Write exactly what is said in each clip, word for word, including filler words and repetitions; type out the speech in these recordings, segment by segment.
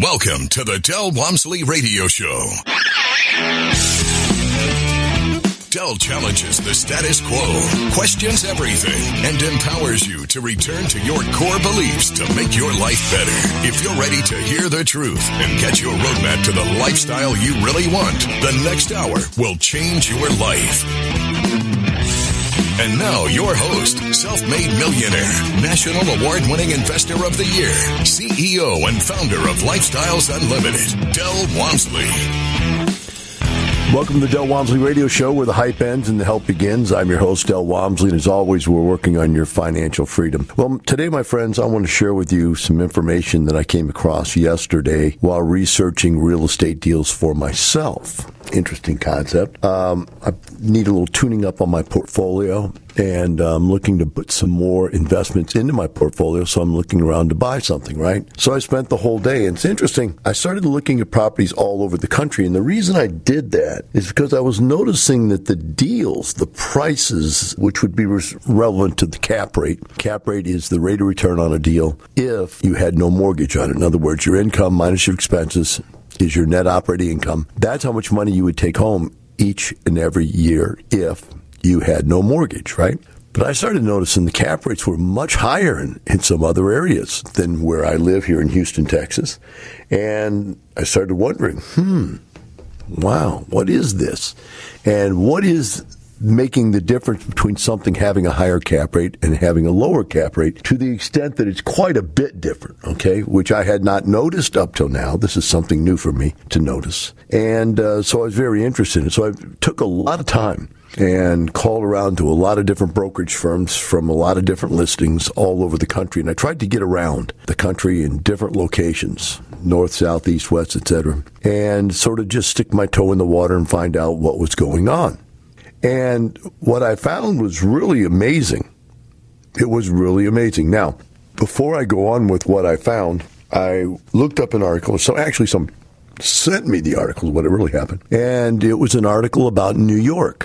Welcome to the Del Walmsley Radio Show. Del challenges the status quo, questions everything, and empowers you to return to your core beliefs to make your life better. If you're ready to hear the truth and get your roadmap to the lifestyle you really want, the next hour will change your life. And now, your host, self-made millionaire, national award-winning investor of the year, C E O and founder of Lifestyles Unlimited, Del Walmsley. Welcome to the Del Walmsley Radio Show, where the hype ends and the help begins. I'm your host, Del Walmsley, and as always, we're working on your financial freedom. Well, today, my friends, I want to share with you some information that I came across yesterday while researching real estate deals for myself. Interesting concept. Um, I need a little tuning up on my portfolio, and I'm looking to put some more investments into my portfolio, so I'm looking around to buy something, right? So I spent the whole day, and it's interesting. I started looking at properties all over the country, and the reason I did that is because I was noticing that the deals, the prices, which would be res- relevant to the cap rate. Cap rate is the rate of return on a deal if you had no mortgage on it. In other words, your income minus your expenses is your net operating income. That's how much money you would take home each and every year if you had no mortgage, right? But I started noticing the cap rates were much higher in, in some other areas than where I live here in Houston, Texas. And I started wondering, hmm, wow, what is this? And what is making the difference between something having a higher cap rate and having a lower cap rate, to the extent that it's quite a bit different, okay, which I had not noticed up till now. This is something new for me to notice. And uh, so I was very interested in it. So I took a lot of time and called around to a lot of different brokerage firms from a lot of different listings all over the country. And I tried to get around the country in different locations, north, south, east, west, et cetera, and sort of just stick my toe in the water and find out what was going on. And what I found was really amazing. It was really amazing. Now, before I go on with what I found, I looked up an article. So actually, someone sent me the article, what it really happened. And it was an article about New York.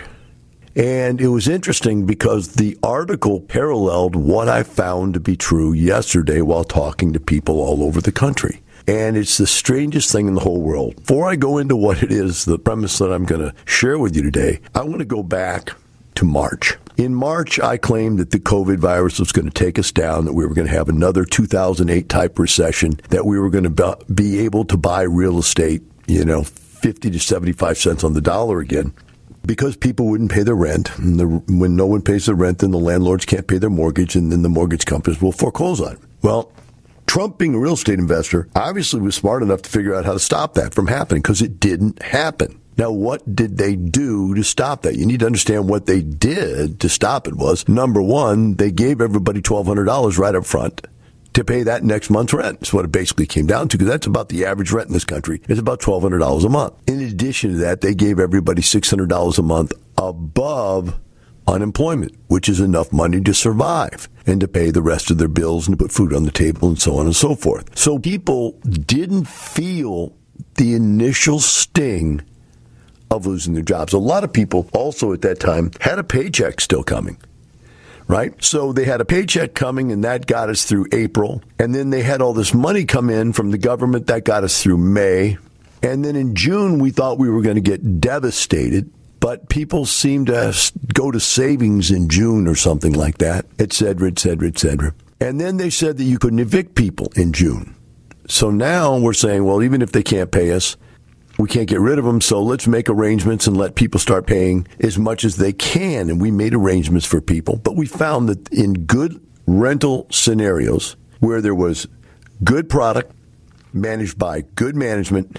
And it was interesting because the article paralleled what I found to be true yesterday while talking to people all over the country. And it's the strangest thing in the whole world. Before I go into what it is, the premise that I'm going to share with you today, I want to go back to March. In March, I claimed that the COVID virus was going to take us down, that we were going to have another two thousand eight type recession, that we were going to be able to buy real estate, you know, fifty to seventy-five cents on the dollar again, because people wouldn't pay their rent. And the, when no one pays their rent, then the landlords can't pay their mortgage, and then the mortgage companies will foreclose on it. Well, Trump, being a real estate investor, obviously was smart enough to figure out how to stop that from happening, because it didn't happen. Now, what did they do to stop that? You need to understand what they did to stop it was, number one, they gave everybody twelve hundred dollars right up front to pay that next month's rent. That's what it basically came down to, because that's about the average rent in this country. It's about twelve hundred dollars a month. In addition to that, they gave everybody six hundred dollars a month above unemployment, which is enough money to survive and to pay the rest of their bills and to put food on the table and so on and so forth. So people didn't feel the initial sting of losing their jobs. A lot of people also at that time had a paycheck still coming, right? So they had a paycheck coming, and that got us through April. And then they had all this money come in from the government that got us through May. And then in June, we thought we were going to get devastated. But people seem to go to savings in June or something like that, et cetera, et cetera, et cetera. And then they said that you couldn't evict people in June. So now we're saying, well, even if they can't pay us, we can't get rid of them, so let's make arrangements and let people start paying as much as they can. And we made arrangements for people. But we found that in good rental scenarios where there was good product managed by good management,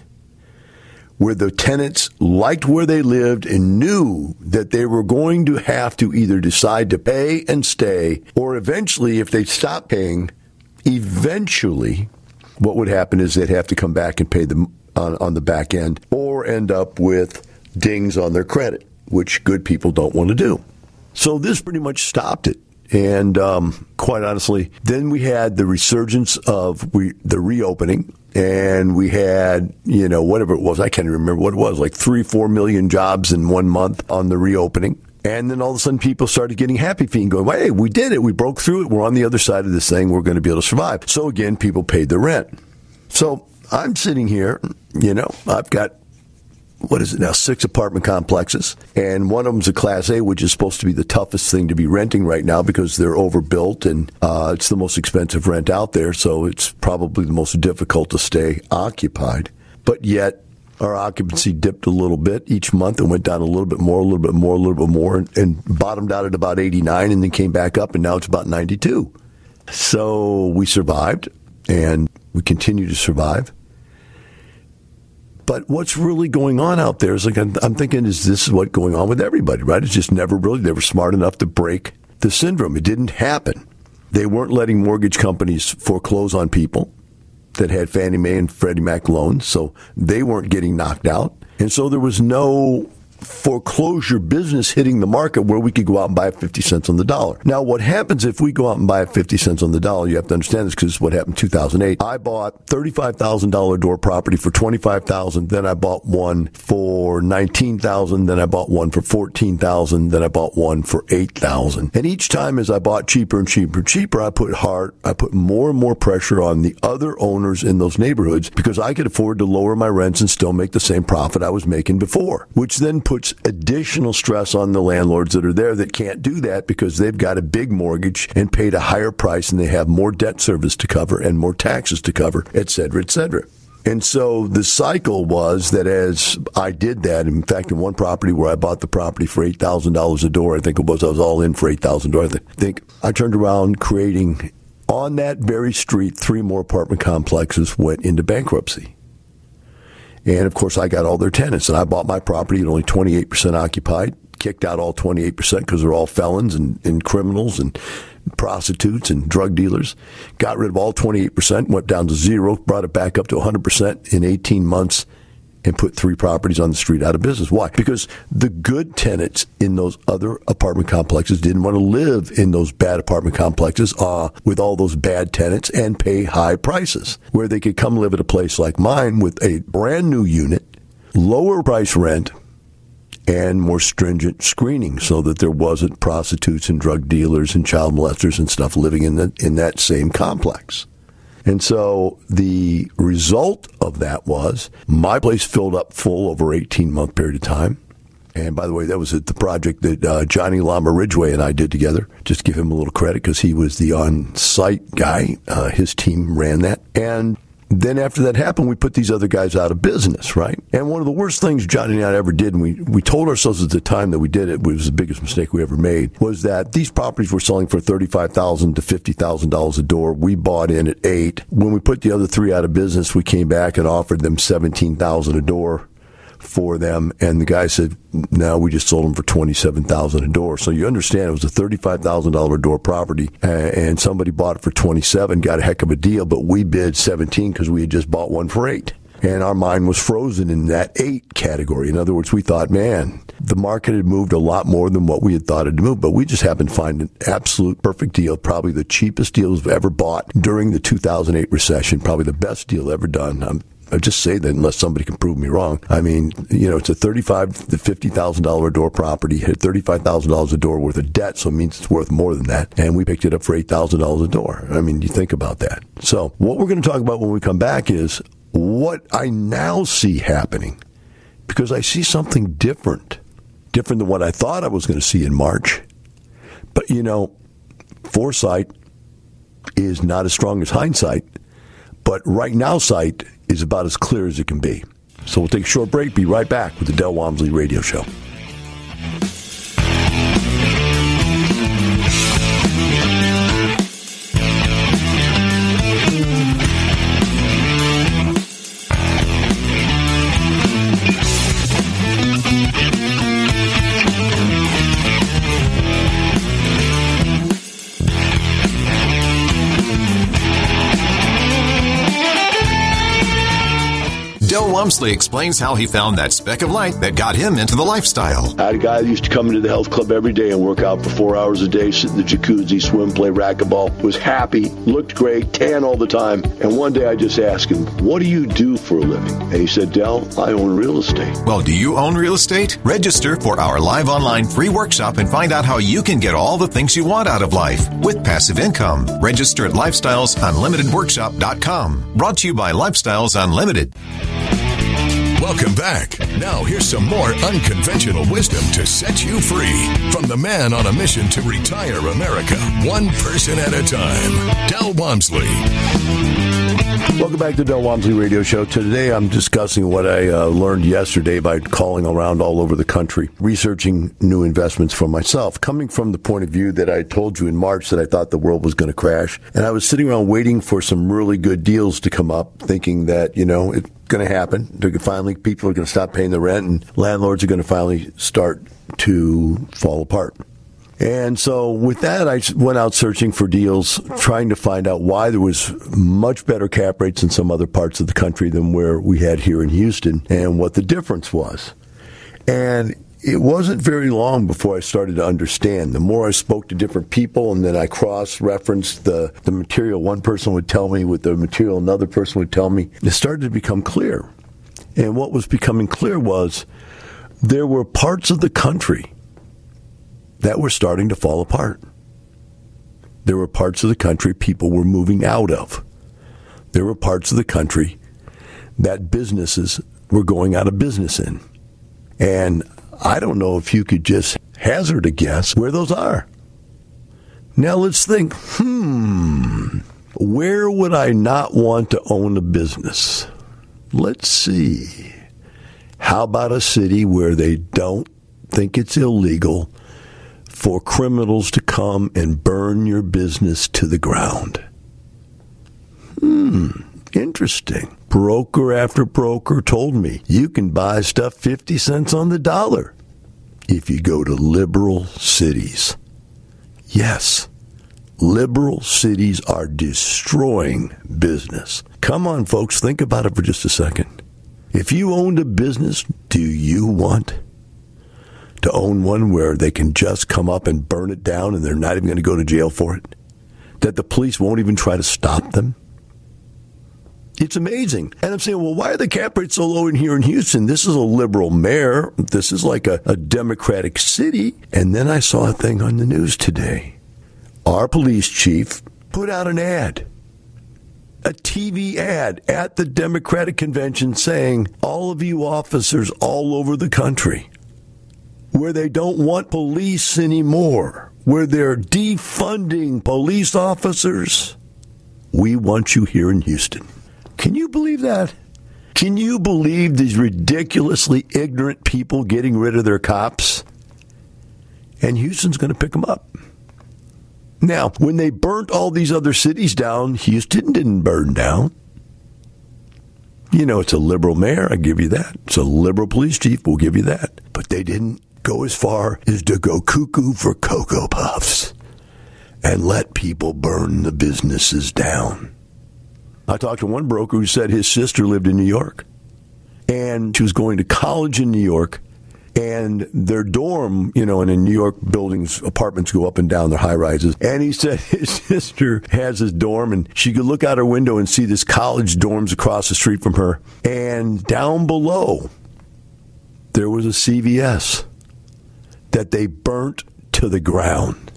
where the tenants liked where they lived and knew that they were going to have to either decide to pay and stay, or eventually, if they stopped paying, eventually what would happen is they'd have to come back and pay them on, on the back end, or end up with dings on their credit, which good people don't want to do. So this pretty much stopped it. And um, quite honestly, then we had the resurgence of we, the reopening, and we had, you know, whatever it was, I can't even remember what it was, like three, four million jobs in one month on the reopening. And then all of a sudden people started getting happy feet and going, well, hey, we did it. We broke through it. We're on the other side of this thing. We're going to be able to survive. So again, people paid their rent. So I'm sitting here, you know, I've got, what is it now, six apartment complexes, and one of them's a Class A, which is supposed to be the toughest thing to be renting right now because they're overbuilt, and uh, it's the most expensive rent out there, so it's probably the most difficult to stay occupied. But yet, our occupancy dipped a little bit each month and went down a little bit more, a little bit more, a little bit more, and, and bottomed out at about eighty-nine and then came back up, and now it's about ninety-two. So we survived, and we continue to survive. But what's really going on out there is, like, I'm, I'm thinking, is this what's going on with everybody, right? It's just never really, they were smart enough to break the syndrome. It didn't happen. They weren't letting mortgage companies foreclose on people that had Fannie Mae and Freddie Mac loans, so they weren't getting knocked out. And so there was no foreclosure business hitting the market where we could go out and buy at fifty cents on the dollar. Now, what happens if we go out and buy at fifty cents on the dollar, you have to understand this because it's what happened in two thousand eight. I bought thirty-five thousand dollars door property for twenty-five thousand dollars, then I bought one for nineteen thousand dollars, then I bought one for fourteen thousand dollars, then I bought one for eight thousand dollars. And each time as I bought cheaper and cheaper and cheaper, I put hard, I put more and more pressure on the other owners in those neighborhoods because I could afford to lower my rents and still make the same profit I was making before, which then puts additional stress on the landlords that are there that can't do that because they've got a big mortgage and paid a higher price and they have more debt service to cover and more taxes to cover, et cetera, et cetera. And so the cycle was that as I did that, in fact, in one property where I bought the property for eight thousand dollars a door, I think it was, I was all in for eight thousand dollars. I think I turned around creating, on that very street, three more apartment complexes went into bankruptcy. And, of course, I got all their tenants. And I bought my property at only twenty-eight percent occupied, kicked out all twenty-eight percent because they're all felons and, and criminals and prostitutes and drug dealers. Got rid of all twenty-eight percent, went down to zero, brought it back up to one hundred percent in eighteen months, and put three properties on the street out of business. Why? Because the good tenants in those other apartment complexes didn't want to live in those bad apartment complexes uh, with all those bad tenants and pay high prices, where they could come live at a place like mine with a brand new unit, lower price rent, and more stringent screening so that there wasn't prostitutes and drug dealers and child molesters and stuff living in the, in that same complex. And so the result of that was my place filled up full over an eighteen-month period of time. And by the way, that was the project that uh, Johnny Lama Ridgway and I did together. Just give him a little credit because he was the on-site guy. Uh, his team ran that. And then after that happened, we put these other guys out of business, right? And one of the worst things Johnny and I ever did, and we, we told ourselves at the time that we did it, was the biggest mistake we ever made, was that these properties were selling for thirty-five thousand dollars to fifty thousand dollars a door. We bought in at eight. When we put the other three out of business, we came back and offered them seventeen thousand dollars a door for them, and the guy said, no, we just sold them for twenty-seven thousand dollars a door. So you understand it was a thirty-five thousand dollars a door property, and somebody bought it for twenty-seven, got a heck of a deal, but we bid seventeen because we had just bought one for eight. And our mind was frozen in that eight category. In other words, we thought, man, the market had moved a lot more than what we had thought it had moved, but we just happened to find an absolute perfect deal, probably the cheapest deals we've ever bought during the two thousand eight recession, probably the best deal ever done. I'm I just say that unless somebody can prove me wrong. I mean, you know, it's a thirty-five thousand to fifty thousand dollars a door property, had thirty-five thousand dollars a door worth of debt, so it means it's worth more than that. And we picked it up for eight thousand dollars a door. I mean, you think about that. So what we're going to talk about when we come back is what I now see happening, because I see something different, different than what I thought I was going to see in March. But, you know, foresight is not as strong as hindsight, but right now sight is about as clear as it can be. So we'll take a short break, be right back with the Del Walmsley Radio Show. Del Del Walmsley explains how he found that speck of light that got him into the lifestyle. I had a guy that used to come into the health club every day and work out for four hours a day, sit in the jacuzzi, swim, play racquetball, was happy, looked great, tan all the time. And one day I just asked him, what do you do for a living? And he said, Del, I own real estate. Well, do you own real estate? Register for our live online free workshop and find out how you can get all the things you want out of life with passive income. Register at lifestyles unlimited workshop dot com. Brought to you by Lifestyles Unlimited. Welcome back. Now here's some more unconventional wisdom to set you free from the man on a mission to retire America, one person at a time, Del Walmsley. Welcome back to the Del Walmsley Radio Show. Today I'm discussing what I uh, learned yesterday by calling around all over the country, researching new investments for myself, coming from the point of view that I told you in March that I thought the world was going to crash. And I was sitting around waiting for some really good deals to come up, thinking that, you know, it's going to happen. They're gonna finally, people are going to stop paying the rent and landlords are going to finally start to fall apart. And so with that, I went out searching for deals, trying to find out why there was much better cap rates in some other parts of the country than where we had here in Houston and what the difference was. And it wasn't very long before I started to understand. The more I spoke to different people and then I cross-referenced the, the material one person would tell me with the material another person would tell me, it started to become clear. And what was becoming clear was there were parts of the country that were starting to fall apart. There were parts of the country people were moving out of. There were parts of the country that businesses were going out of business in. And I don't know if you could just hazard a guess where those are. Now let's think, hmm, where would I not want to own a business? Let's see. How about a city where they don't think it's illegal for criminals to come and burn your business to the ground? Hmm, interesting. Broker after broker told me you can buy stuff fifty cents on the dollar if you go to liberal cities. Yes, liberal cities are destroying business. Come on, folks, think about it for just a second. If you owned a business, do you want to own one where they can just come up and burn it down and they're not even going to go to jail for it? That the police won't even try to stop them? It's amazing. And I'm saying, well, why are the cap rates so low in here in Houston? This is a liberal mayor. This is like a, a Democratic city. And then I saw a thing on the news today. Our police chief put out an ad, a T V ad at the Democratic convention saying, all of you officers all over the country, where they don't want police anymore, where they're defunding police officers, we want you here in Houston. Can you believe that? Can you believe these ridiculously ignorant people getting rid of their cops? And Houston's going to pick them up. Now, when they burnt all these other cities down, Houston didn't burn down. You know, it's a liberal mayor, I give you that. It's a liberal police chief, we'll give you that. But they didn't go as far as to go cuckoo for Cocoa Puffs and let people burn the businesses down. I talked to one broker who said his sister lived in New York, and she was going to college in New York, and their dorm, you know, and in New York buildings, apartments go up and down, they're high rises, and he said his sister has his dorm, and she could look out her window and see this college dorms across the street from her, and down below, there was a C V S that they burnt to the ground.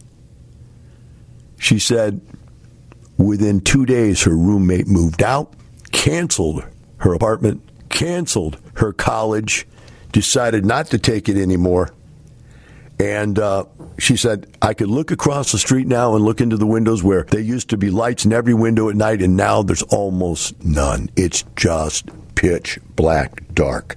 She said within two days, her roommate moved out, canceled her apartment, canceled her college, decided not to take it anymore. And uh, she said, I could look across the street now and look into the windows where there used to be lights in every window at night, and now there's almost none. It's just pitch black dark.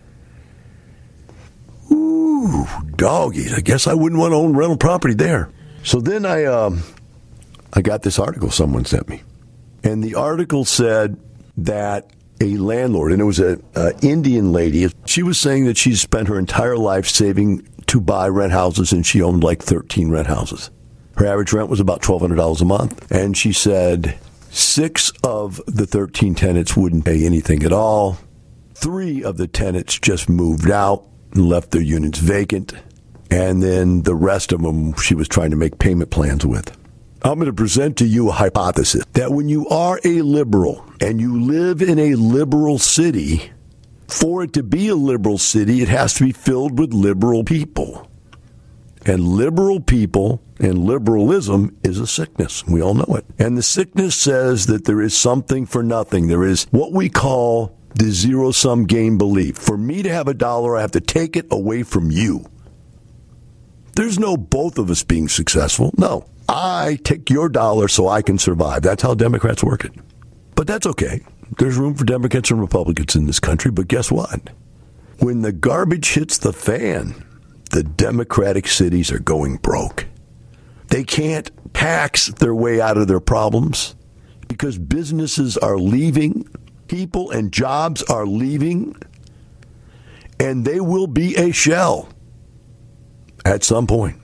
Ooh, doggies. I guess I wouldn't want to own rental property there. So then I... Um, I got this article someone sent me. And the article said that a landlord, and it was an Indian lady, she was saying that she spent her entire life saving to buy rent houses, and she owned like thirteen rent houses. Her average rent was about twelve hundred dollars a month. And she said six of the thirteen tenants wouldn't pay anything at all. Three of the tenants just moved out and left their units vacant. And then the rest of them she was trying to make payment plans with. I'm going to present to you a hypothesis that when you are a liberal and you live in a liberal city, for it to be a liberal city, it has to be filled with liberal people. And liberal people and liberalism is a sickness. We all know it. And the sickness says that there is something for nothing. There is what we call the zero-sum game belief. For me to have a dollar, I have to take it away from you. There's no both of us being successful. No. I take your dollar so I can survive. That's how Democrats work it. But that's okay. There's room for Democrats and Republicans in this country. But guess what? When the garbage hits the fan, the Democratic cities are going broke. They can't tax their way out of their problems because businesses are leaving, people and jobs are leaving, and they will be a shell at some point.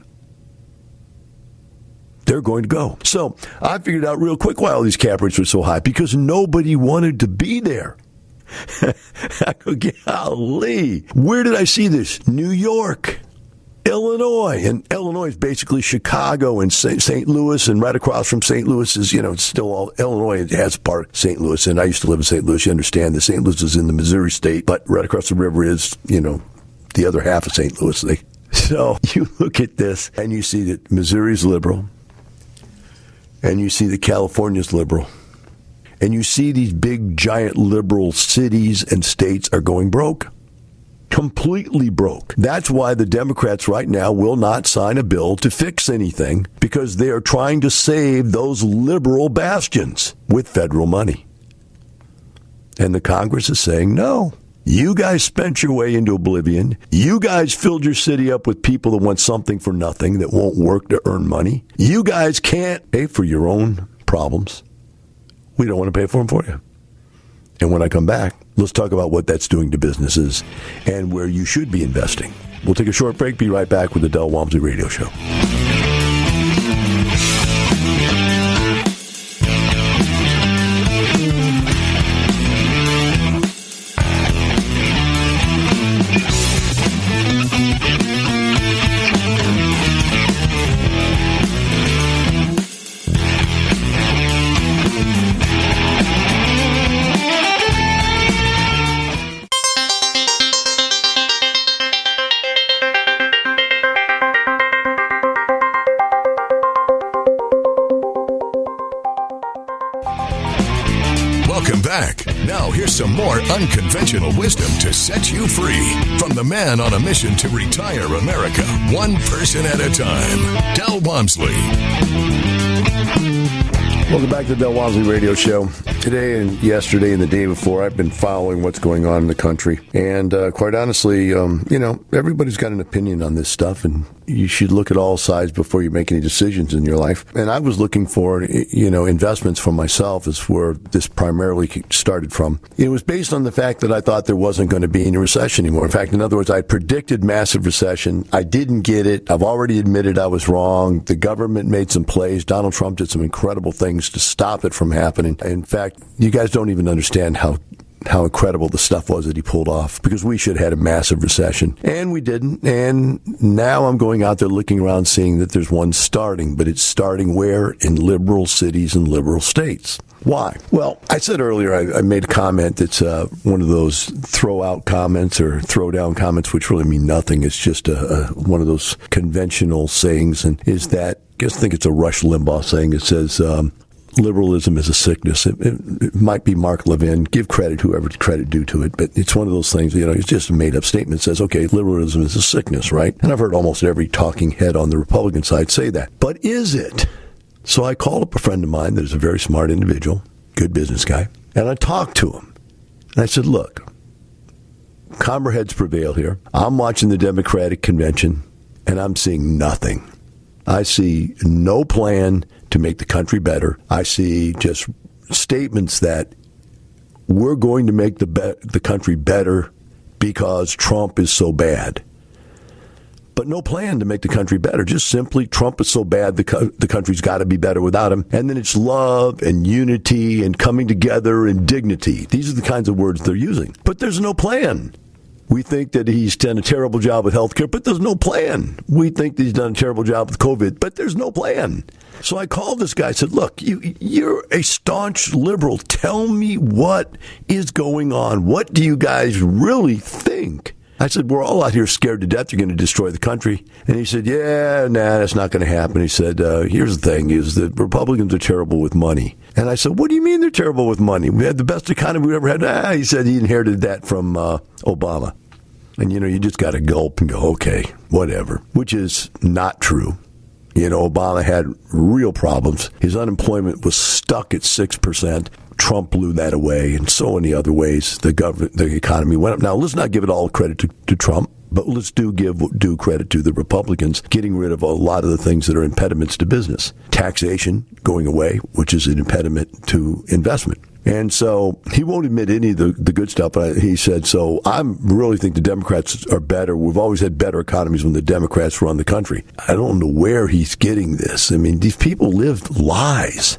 They're going to go. So I figured out real quick why all these cap rates were so high, because nobody wanted to be there. Golly. Where did I see this? New York, Illinois. And Illinois is basically Chicago and Saint Louis, and right across from Saint Louis is, you know, it's still all, Illinois has part of Saint Louis. And I used to live in Saint Louis. You understand that Saint Louis is in the Missouri state, but right across the river is, you know, the other half of Saint Louis. They, so you look at this and you see that Missouri's liberal. And you see that California's liberal. And you see these big, giant liberal cities and states are going broke. Completely broke. That's why the Democrats right now will not sign a bill to fix anything, because they are trying to save those liberal bastions with federal money. And the Congress is saying, no. You guys spent your way into oblivion. You guys filled your city up with people that want something for nothing, that won't work to earn money. You guys can't pay for your own problems. We don't want to pay for them for you. And when I come back, let's talk about what that's doing to businesses and where you should be investing. We'll take a short break. Be right back with the Del Walmsley Radio Show. Now, here's some more unconventional wisdom to set you free from the man on a mission to retire America, one person at a time, Del Walmsley. Welcome back to the Del Walmsley Radio Show. Today and yesterday and the day before, I've been following what's going on in the country. And uh, quite honestly, um, you know, everybody's got an opinion on this stuff, and you should look at all sides before you make any decisions in your life. And I was looking for, you know, investments for myself is where this primarily started from. It was based on the fact that I thought there wasn't going to be any recession anymore. In fact, in other words, I predicted massive recession. I didn't get it. I've already admitted I was wrong. The government made some plays. Donald Trump did some incredible things to stop it from happening. In fact, you guys don't even understand how how incredible the stuff was that he pulled off, because we should have had a massive recession. And we didn't. And now I'm going out there looking around seeing that there's one starting, but it's starting where? In liberal cities and liberal states. Why? Well, I said earlier, I, I made a comment that's uh, one of those throw-out comments or throw-down comments, which really mean nothing. It's just a, a, one of those conventional sayings, and is that, I guess I think it's a Rush Limbaugh saying. It says, um, liberalism is a sickness. It, it, it might be Mark Levin. Give credit whoever credit due to it, but it's one of those things, you know, it's just a made-up statement. It says, okay, liberalism is a sickness, right? And I've heard almost every talking head on the Republican side say that. But is it? So I called up a friend of mine that is a very smart individual, good business guy, and I talked to him. And I said, look, calmer heads prevail here. I'm watching the Democratic convention, and I'm seeing nothing. I see no plan to make the country better. I see just statements that we're going to make the be- the country better because Trump is so bad. but no plan to make the country better. Just simply, Trump is so bad, the, co- the country's got to be better without him. And then it's love and unity and coming together and dignity. These are the kinds of words they're using. But there's no plan. We think that he's done a terrible job with health care, but there's no plan. We think that he's done a terrible job with COVID, but there's no plan. So I called this guy and said, look, you, you're a staunch liberal. Tell me what is going on. What do you guys really think? I said, we're all out here scared to death you're going to destroy the country. And he said, yeah, nah, that's not going to happen. He said, uh, here's the thing, is that Republicans are terrible with money. And I said, what do you mean they're terrible with money? We had the best economy we ever had. Ah, he said he inherited that from uh, Obama. And, you know, you just got to gulp and go, okay, whatever, which is not true. You know, Obama had real problems. His unemployment was stuck at six percent. Trump blew that away, and so many other ways the government, the economy went up. Now, let's not give it all credit to, to Trump, but let's do give due credit to the Republicans getting rid of a lot of the things that are impediments to business. Taxation going away, which is an impediment to investment. And so he won't admit any of the, the good stuff. He said, so I really think the Democrats are better. We've always had better economies when the Democrats run the country. I don't know where he's getting this. I mean, these people live lies.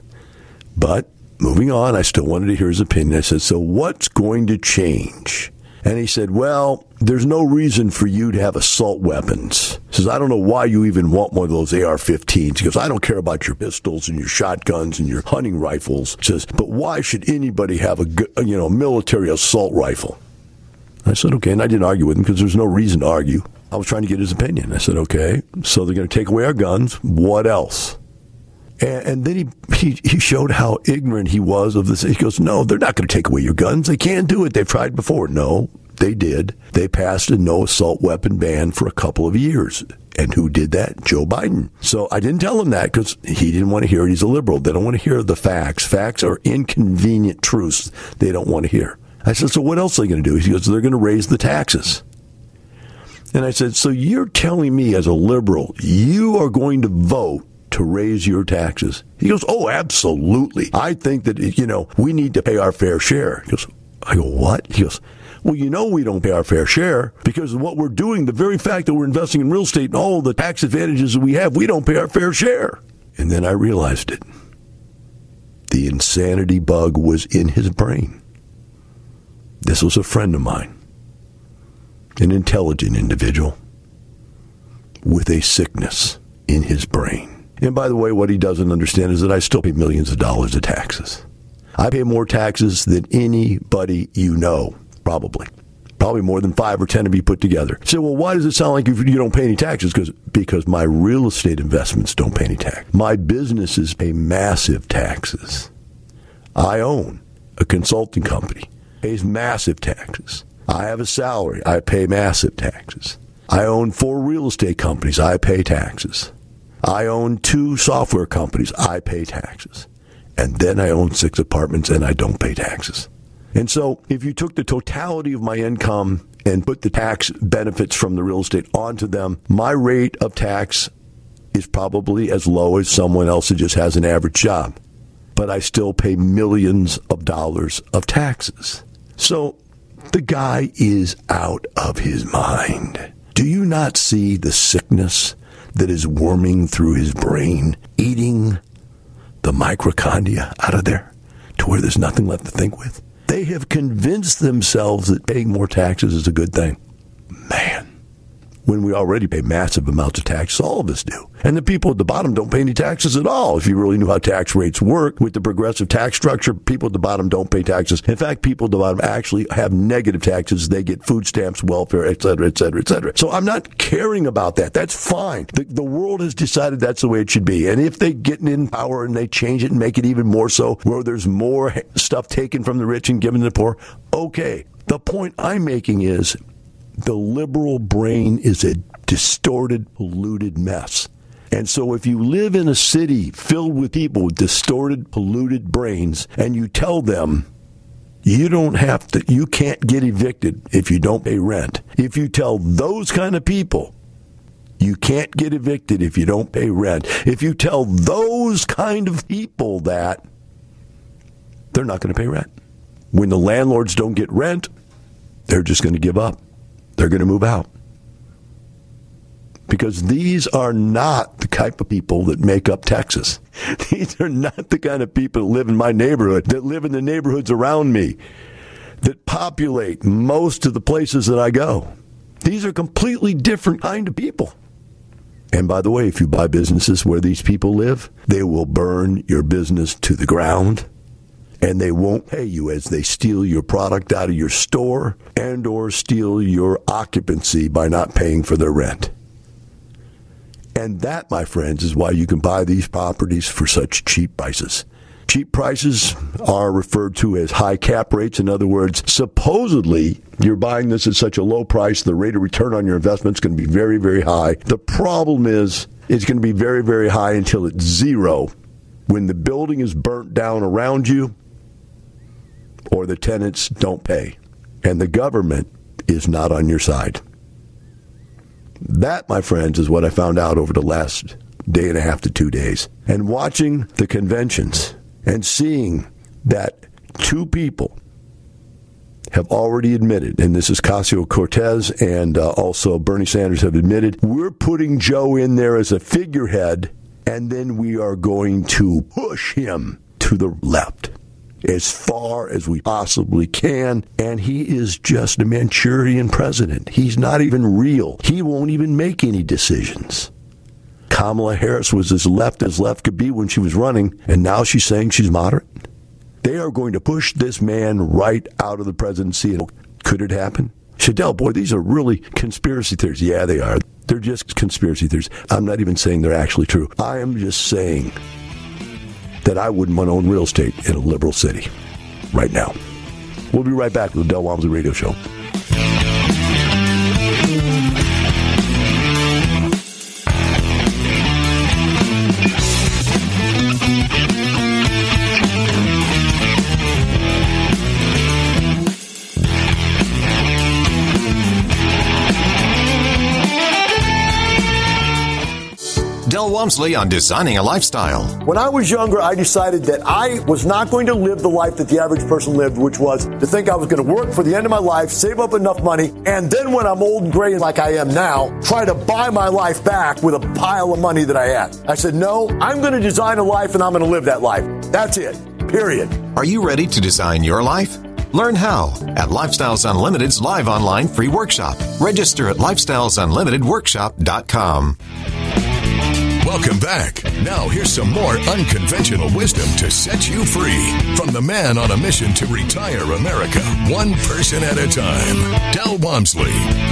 But moving on, I still wanted to hear his opinion. I said, so what's going to change? And he said, well, there's no reason for you to have assault weapons. He says, I don't know why you even want one of those A R fifteens. He goes, I don't care about your pistols and your shotguns and your hunting rifles. He says, but why should anybody have a, you know, military assault rifle? I said, okay, and I didn't argue with him because there's no reason to argue. I was trying to get his opinion. I said, okay, so they're going to take away our guns. What else? And, and then he, he he showed how ignorant he was of this. He goes, no, they're not going to take away your guns. They can't do it. They've tried before. No, they did. They passed a no assault weapon ban for a couple of years. And who did that? Joe Biden. So I didn't tell him that because he didn't want to hear it. He's a liberal. They don't want to hear the facts. Facts are inconvenient truths they don't want to hear. I said, so what else are they going to do? He goes, they're going to raise the taxes. And I said, so you're telling me as a liberal, you are going to vote to raise your taxes? He goes, oh, absolutely. I think that, you know, we need to pay our fair share. He goes, I go, what? He goes, well, you know we don't pay our fair share because of what we're doing, the very fact that we're investing in real estate and all the tax advantages that we have, we don't pay our fair share. And then I realized it. The insanity bug was in his brain. This was a friend of mine, an intelligent individual with a sickness in his brain. And by the way, what he doesn't understand is that I still pay millions of dollars of taxes. I pay more taxes than anybody you know, probably. Probably more than five or ten of you put together. You say, well, why does it sound like you don't pay any taxes? Because because my real estate investments don't pay any tax. My businesses pay massive taxes. I own a consulting company, pays massive taxes. I have a salary. I pay massive taxes. I own four real estate companies. I pay taxes. I own two software companies. I pay taxes. And then I own six apartments and I don't pay taxes. And so if you took the totality of my income and put the tax benefits from the real estate onto them, my rate of tax is probably as low as someone else who just has an average job. But I still pay millions of dollars of taxes. So the guy is out of his mind. Do you not see the sickness that is worming through his brain, eating the mitochondria out of there to where there's nothing left to think with? They have convinced themselves that paying more taxes is a good thing. Man, when we already pay massive amounts of taxes, all of us do. And the people at the bottom don't pay any taxes at all. If you really knew how tax rates work with the progressive tax structure, people at the bottom don't pay taxes. In fact, people at the bottom actually have negative taxes. They get food stamps, welfare, et cetera, et cetera, et cetera. So I'm not caring about that. That's fine. The, the world has decided that's the way it should be. And if they get in power and they change it and make it even more so, where there's more stuff taken from the rich and given to the poor, okay. The point I'm making is the liberal brain is a distorted, polluted mess. And so if you live in a city filled with people with distorted, polluted brains, and you tell them you don't have to, you can't get evicted if you don't pay rent. If you tell those kind of people you can't get evicted if you don't pay rent, if you tell those kind of people that, they're not going to pay rent. When the landlords don't get rent, they're just going to give up. They're going to move out. because these are not the type of people that make up Texas. These are not the kind of people that live in my neighborhood, that live in the neighborhoods around me, that populate most of the places that I go. These are completely different kind of people. And by the way, if you buy businesses where these people live, they will burn your business to the ground, and they won't pay you as they steal your product out of your store and or steal your occupancy by not paying for their rent. And that, my friends, is why you can buy these properties for such cheap prices. Cheap prices are referred to as high cap rates. In other words, supposedly you're buying this at such a low price, the rate of return on your investment is going to be very, very high. The problem is it's going to be very, very high until it's zero when the building is burnt down around you or the tenants don't pay and the government is not on your side. That, my friends, is what I found out over the last day and a half to two days. And watching the conventions and seeing that two people have already admitted, and this is Ocasio-Cortez and uh, also Bernie Sanders have admitted, we're putting Joe in there as a figurehead, and then we are going to push him to the left as far as we possibly can, and he is just a Manchurian president. He's not even real. He won't even make any decisions. Kamala Harris was as left as left could be when she was running, and now she's saying she's moderate. They are going to push this man right out of the presidency. And could it happen? Shadell, boy, these are really conspiracy theories. Yeah, they are. They're just conspiracy theories. I'm not even saying they're actually true. I am just saying that I wouldn't want to own real estate in a liberal city right now. We'll be right back with the Del Walmsley Radio Show. Del Walmsley on Designing a Lifestyle. When I was younger, I decided that I was not going to live the life that the average person lived, which was to think I was going to work for the end of my life, save up enough money, and then when I'm old and gray like I am now, try to buy my life back with a pile of money that I had. I said, no, I'm going to design a life and I'm going to live that life. That's it. Period. Are you ready to design your life? Learn how at Lifestyles Unlimited's live online free workshop. Register at lifestyles unlimited workshop dot com. Welcome back. Now here's some more unconventional wisdom to set you free from the man on a mission to retire America, one person at a time, Del Walmsley.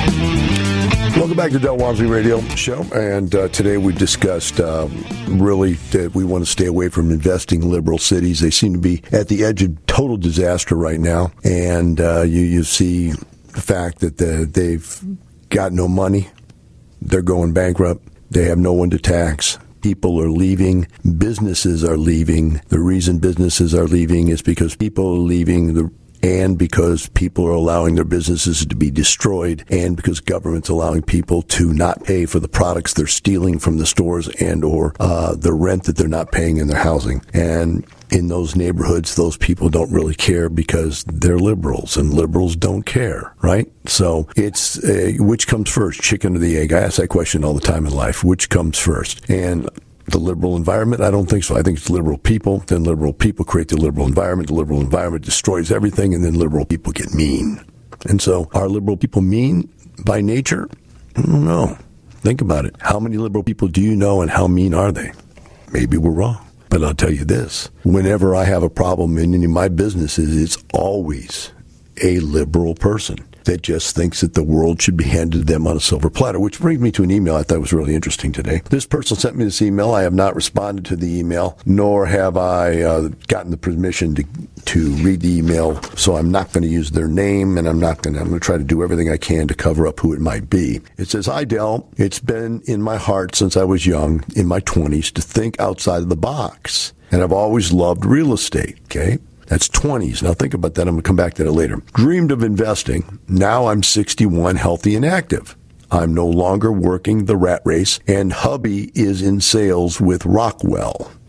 Welcome back to Del Walmsley Radio Show. And uh, today we discussed uh, really that we want to stay away from investing in liberal cities. They seem to be at the edge of total disaster right now. And uh, you, you see the fact that the, they've got no money. They're going bankrupt. They have no one to tax. People are leaving. Businesses are leaving. The reason businesses are leaving is because people are leaving the and because people are allowing their businesses to be destroyed, and because government's allowing people to not pay for the products they're stealing from the stores and or uh, the rent that they're not paying in their housing. And in those neighborhoods, those people don't really care because they're liberals, and liberals don't care, right? So it's uh, which comes first, chicken or the egg? I ask that question all the time in life. Which comes first? And the liberal environment? I don't think so. I think it's liberal people. Then liberal people create the liberal environment. The liberal environment destroys everything, and then liberal people get mean. And so are liberal people mean by nature? I don't know. Think about it. How many liberal people do you know, and how mean are they? Maybe we're wrong. But I'll tell you this. Whenever I have a problem in any of my businesses, it's always a liberal person that just thinks that the world should be handed to them on a silver platter, which brings me to an email I thought was really interesting today. This person sent me this email. I have not responded to the email, nor have I uh, gotten the permission to to read the email, so I'm not going to use their name, and I'm not going to, I'm going to try to do everything I can to cover up who it might be. It says, "Hi, Del. It's been in my heart since I was young, in my twenties, to think outside of the box, and I've always loved real estate." Okay? That's twenties. Now think about that. I'm going to come back to that later. Dreamed of investing. Now I'm sixty-one, healthy and active. I'm no longer working the rat race, and hubby is in sales with Rockwell.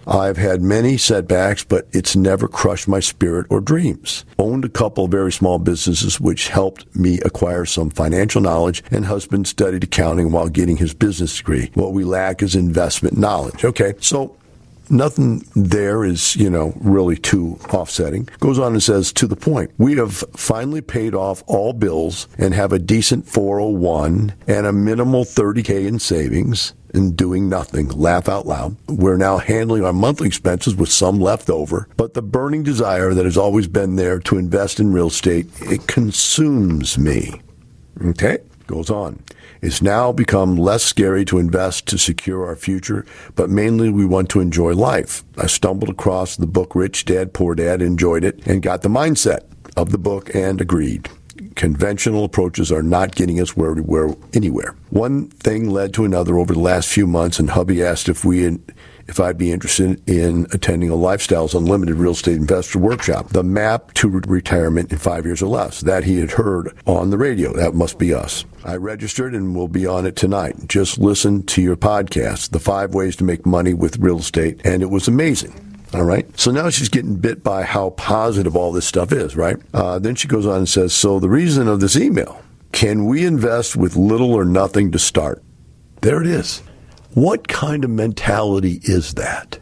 I've had many setbacks, but it's never crushed my spirit or dreams. Owned a couple of very small businesses, which helped me acquire some financial knowledge, and husband studied accounting while getting his business degree. What we lack is investment knowledge. Okay, so nothing there is, you know, really too offsetting. Goes on and says, to the point, we have finally paid off all bills and have a decent four oh one and a minimal thirty K in savings and doing nothing. Laugh out loud. We're now handling our monthly expenses with some left over, but the burning desire that has always been there to invest in real estate, it consumes me. Okay? Goes on. It's now become less scary to invest to secure our future, but mainly we want to enjoy life. I stumbled across the book Rich Dad, Poor Dad, enjoyed it, and got the mindset of the book and agreed. Conventional approaches are not getting us where we were anywhere. One thing led to another over the last few months, and hubby asked if we if I'd be interested in attending a Lifestyles Unlimited Real Estate Investor Workshop, the map to retirement in five years or less. That he had heard on the radio. That must be us. I registered and will be on it tonight. Just listen to your podcast, The Five Ways to Make Money with Real Estate, and it was amazing. All right. So now she's getting bit by how positive all this stuff is, right? Uh, then she goes on and says, so the reason of this email, can we invest with little or nothing to start? There it is. What kind of mentality is that?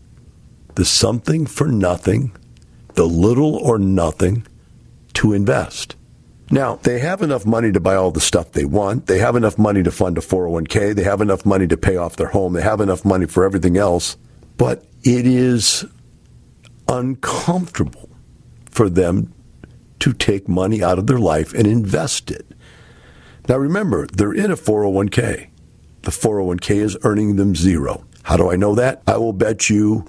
The something for nothing, the little or nothing to invest. Now, they have enough money to buy all the stuff they want. They have enough money to fund a four oh one k. They have enough money to pay off their home. They have enough money for everything else. But it is uncomfortable for them to take money out of their life and invest it. Now remember, they're in a four oh one k. The four oh one k is earning them zero. How do I know that? I will bet you,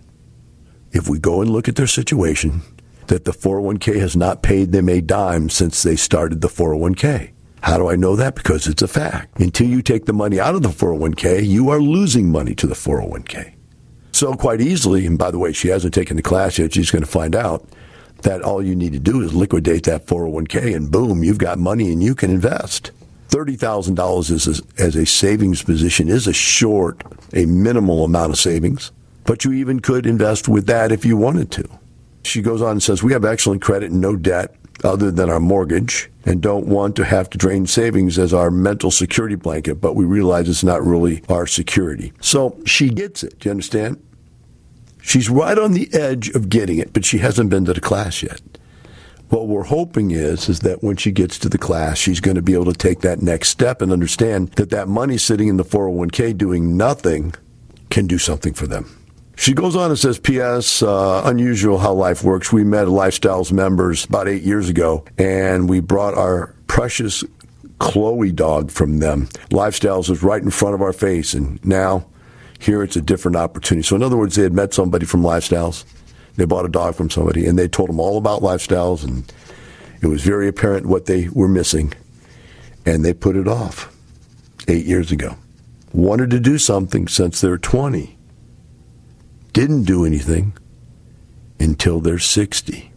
if we go and look at their situation, that the four oh one k has not paid them a dime since they started the four oh one k. How do I know that? Because it's a fact. Until you take the money out of the four oh one k, you are losing money to the four oh one k. So quite easily, and by the way, she hasn't taken the class yet, she's going to find out that all you need to do is liquidate that four oh one k and boom, you've got money and you can invest. thirty thousand dollars as a, as a savings position is a short, a minimal amount of savings, but you even could invest with that if you wanted to. She goes on and says, we have excellent credit and no debt other than our mortgage and don't want to have to drain savings as our mental security blanket, but we realize it's not really our security. So she gets it. Do you understand? She's right on the edge of getting it, but she hasn't been to the class yet. What we're hoping is, is that when she gets to the class, she's going to be able to take that next step and understand that that money sitting in the four oh one k doing nothing can do something for them. She goes on and says, P S, uh, unusual how life works. We met Lifestyles members about eight years ago, and we brought our precious Chloe dog from them. Lifestyles was right in front of our face, and now here it's a different opportunity. So in other words, they had met somebody from Lifestyles. They bought a dog from somebody, and they told them all about Lifestyles, and it was very apparent what they were missing, and they put it off eight years ago. Wanted to do something since they're twenty. Didn't do anything until they're sixty.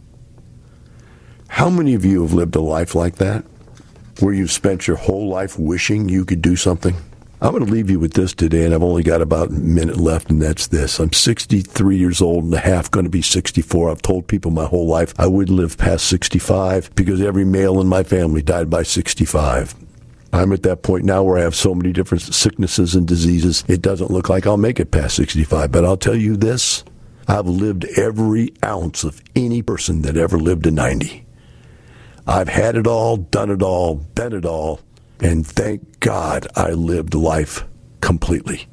How many of you have lived a life like that, where you've spent your whole life wishing you could do something? I'm going to leave you with this today, and I've only got about a minute left, and that's this. I'm sixty-three years old and a half, going to be sixty-four. I've told people my whole life I wouldn't live past sixty-five because every male in my family died by sixty-five. I'm at that point now where I have so many different sicknesses and diseases, it doesn't look like I'll make it past sixty-five. But I'll tell you this, I've lived every ounce of any person that ever lived to ninety. I've had it all, done it all, been it all, and thank God I lived life completely.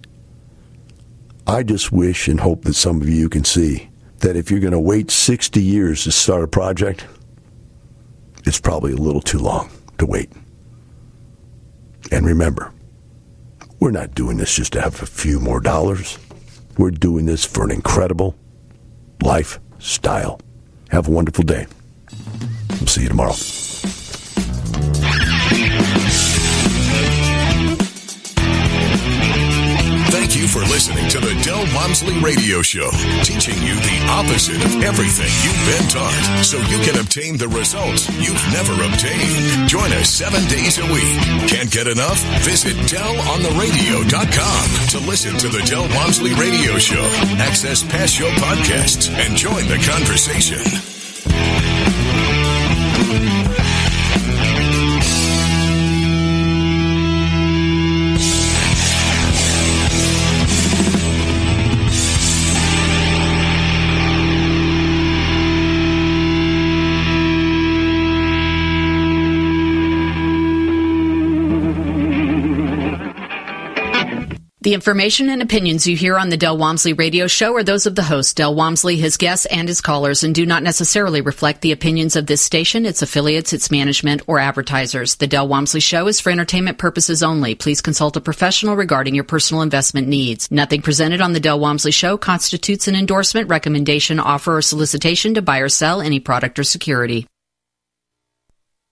I just wish and hope that some of you can see that if you're going to wait sixty years to start a project, it's probably a little too long to wait. And remember, we're not doing this just to have a few more dollars. We're doing this for an incredible lifestyle. Have a wonderful day. We'll see you tomorrow. Thank you for listening to the Del Walmsley Radio Show, teaching you the opposite of everything you've been taught so you can obtain the results you've never obtained. Join us seven days a week. Can't get enough? Visit Del On The Radio dot com to listen to the Del Walmsley Radio Show, access past show podcasts, and join the conversation. The information and opinions you hear on the Del Walmsley Radio Show are those of the host, Del Walmsley, his guests, and his callers, and do not necessarily reflect the opinions of this station, its affiliates, its management, or advertisers. The Del Walmsley Show is for entertainment purposes only. Please consult a professional regarding your personal investment needs. Nothing presented on the Del Walmsley Show constitutes an endorsement, recommendation, offer, or solicitation to buy or sell any product or security.